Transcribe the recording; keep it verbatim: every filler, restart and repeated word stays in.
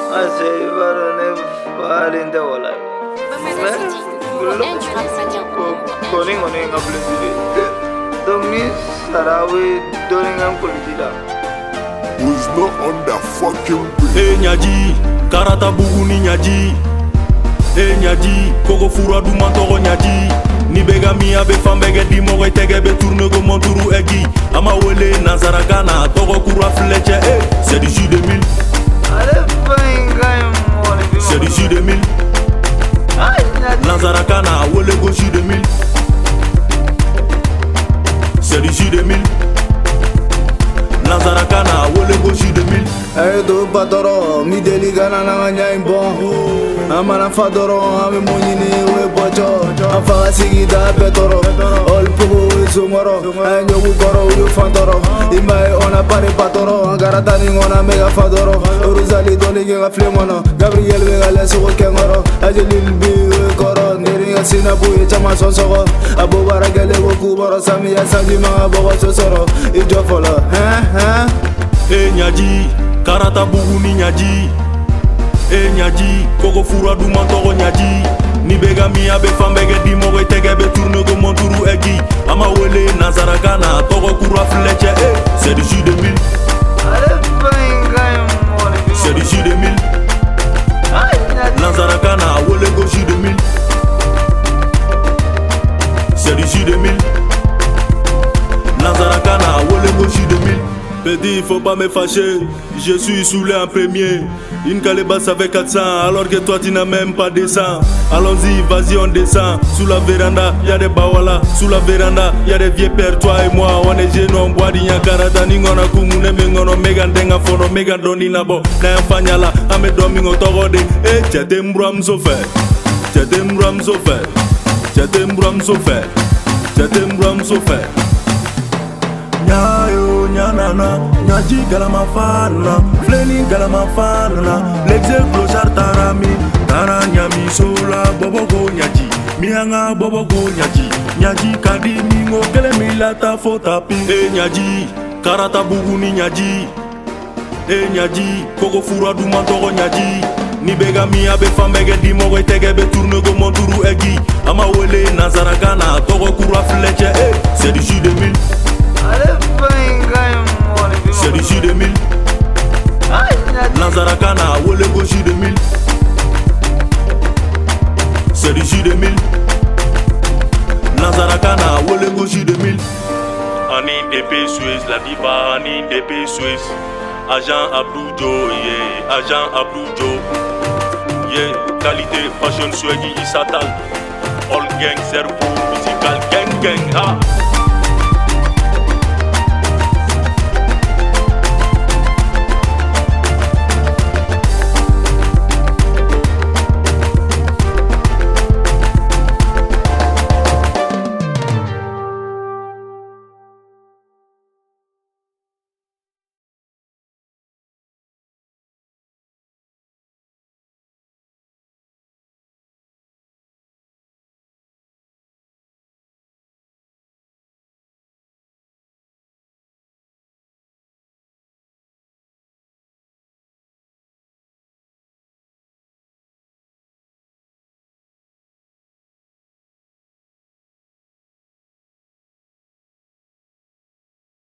Was not on that fucking bridge. Hey Nyaji, karata bugu ni Nyaji. Hey Nyaji, koko fura du mantoro Nyaji. Ni bega mi abe fambege di mogo tege be tourne go monturu egi. Ama wele nazarakana, togo kura fleche. Hey, c'est du jus de mille. C'est du jus de mille. Nazarakana, wele go jus de mille. C'est du jus de mille. Nazarakana, wole go jus de mille. Hey do patoro, mi deli gana na nya imbon. Amana fadoro, ame monini we bojo. Afa sigi da petoro, ol pugu sumoro. Anyo gu koro u fantoro. Imai ona pare patoro, garata ni ona mega fadoro. Rosali doni nga flemono, Gabriel we gale so kengoro. Ajelil bi we koro, neri nga sinabu e chama sonsoro. Abo baragale wo kuboro, sami ya sanji ma abo sosoro. Ijo folo, hein hein. Hey Nyaji, karata bugu ni Nyaji. Hey Nyaji, koko fura du mantoro Nyaji. Ni bega mi abe fambege di mogo tege be tourne go monturu egi. Ama wele nazarakana, togo kura fleche. Hey, c'est du jus de mille. C'est du jus de mille. Nazarakana, wele go jus de mille. C'est du jus de mille. Nazarakana, wele go jus de mille. Petit, faut pas me fâcher, je suis saoulé en premier. Une calebasse avec quatre cents, alors que toi tu n'as même pas de sang. Allons-y, vas-y, on descend. Sous la véranda, y'a des bawala. Sous la véranda, y'a des vieux pères, toi et moi. On est jeunes, on boit d'igna karata. N'ingona kumune, mengono, megan denga fono, megan doni nabo. N'a fanyala, ame domingo torode. Eh, tchate mbram sofe. Tchate mbram sofe. Tchate mbram sofe. Tchate mbram sofe. Nyayo nyanana, Nyaji galama fana, Fleni galama fana, l'exe clochard tarami, tara nyami sola, bobo go Nyaji, mianga bobo go Nyaji, Nyaji kadi mingo kele milata fotapi. Eh Nyaji, karata bugu ni Nyaji. Eh Nyaji, koko fura du mantoro Nyaji. Ni bega mi abe fambege di mogo tege be tourne go monturu egi. Ama wele nazarakana, togo kura fleche. Eh, c'est du jus de mille. C'est du jus de mille. Nazarakana, wole go jus de mille. C'est du jus de mille. Nazarakana, wole go jus de mille. Ani D P Suez, la diva, Ani D P Suez. Agent Abdou Joe, yeah, agent Abdou Joe. Yeah, qualité, fashion, swaggy, il s'attale. All gang, zéro pour musical, gang, gang, ah.